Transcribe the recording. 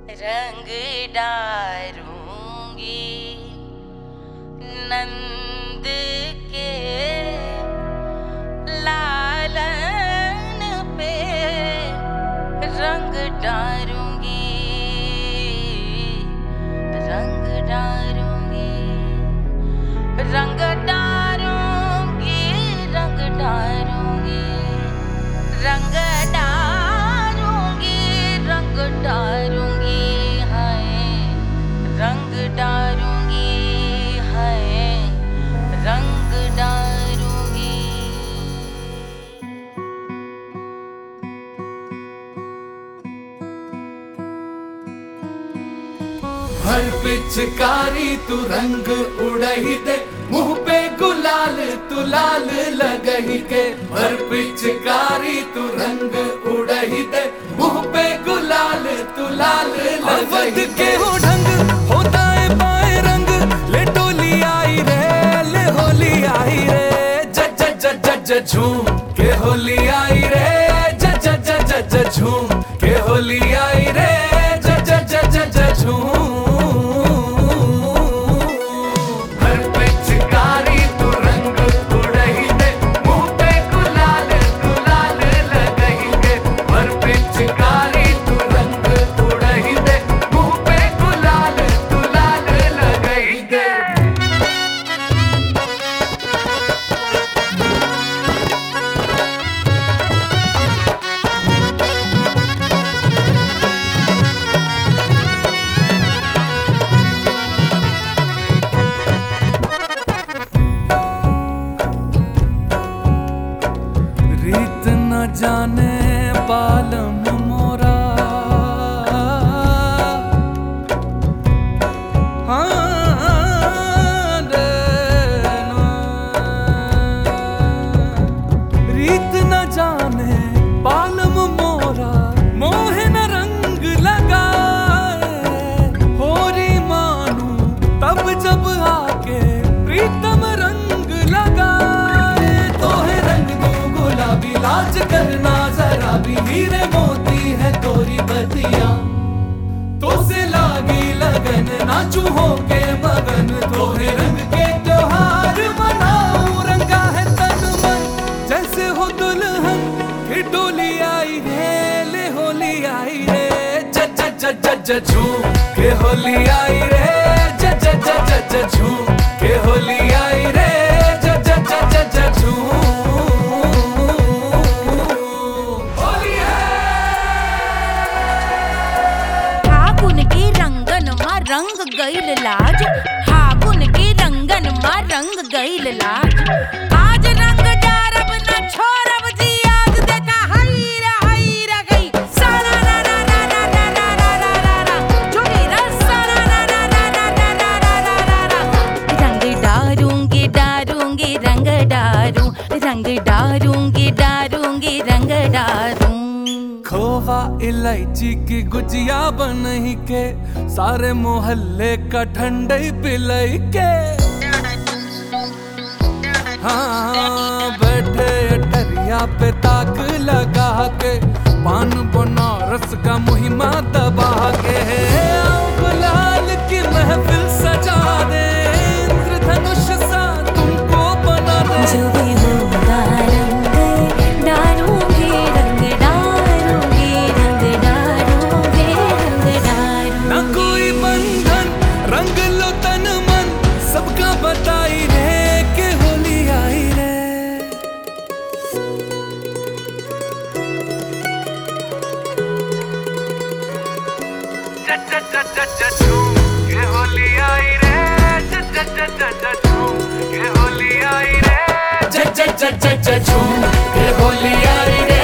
रंग डारूंगी नंद के लालन पे, रंग डारूंगी, रंग डारूंगी, रंग डारूंगी, रंग डारूंगी, रंग डारूंगी, रंग डारूंगी, हाय रंग डारूंगी, हाय रंग डारूंगी। हर पिचकारी तू रंग उड़ही दे, मुंह पे गुलाल तू लाल लगही के। हर पिचकारी तू रंग उड़ही दे, मुंह पे गुलाल तू लाल लगही के। हो ढंग होता है पाए रंग, ले टोली आई रे, ले होली आई रे, ज ज ज ज ज झूम के होली आई रे, ज ज ज ज ज झूम के होली आई रे, ज ज ज ज ज झूम। रीत न जाने पालम मोरा, रीत न जाने पालम मोरा, मोहे न रंग लगाए, होरी मानू तब जब आके प्रीतम रंग लगाए। तो है रंग दो गुलाबी, लाज करना जरा भी, हीरे मोती है तोरी बतिया। तो से लागी लगन नाचू हो के मगन, तो है रंग के त्योहार मनाऊं। रंगा है तन मन जैसे हो दुल्हन, फिर डोली आई रे, ले होली आई रे, ज ज ज ज ज झूम के होली आई रे, ज ज ज ज ज झूम के होली आई रे, ज ज ज ज ज झूम। होली फागुन के रंगन मा रंग गईल लाज, फागुन के रंगन मा रंग गईल लाज। आज रंग डारब न छोड़ब जी, आज देखा हैरा गई सारा रा रा रा रा रा रा रा रा रा रा, जोड़ी रा सारा रा रा रा रा रा रा रा रा रा रा। रंग डारूंगी डारूंगी रंग डारूं, रंग डारूंगी डारूंगी रंग डारूं। खोवा इलायची की गुजिया बनही के, सारे मोहल्ले का ठंडई पिलाई के। हाँ बैठे अटरिया पे ताक लगा के, पान बनारस का मुहिमा दबा के। आओ गुलाल की महफिल सजा दे, इंद्रधनुष सा तुमको बना दे। जो भी होगा रंग डारूंगी, रंग डारूंगी, रंग डारूंगी, रंग डारूंगी। ना कोई बंधन, रंग लो तन मन, सबका बताई रे के होली आई रे। झूम के होली आई रे, झूम के होली आई रे, झूम के होली आई रे।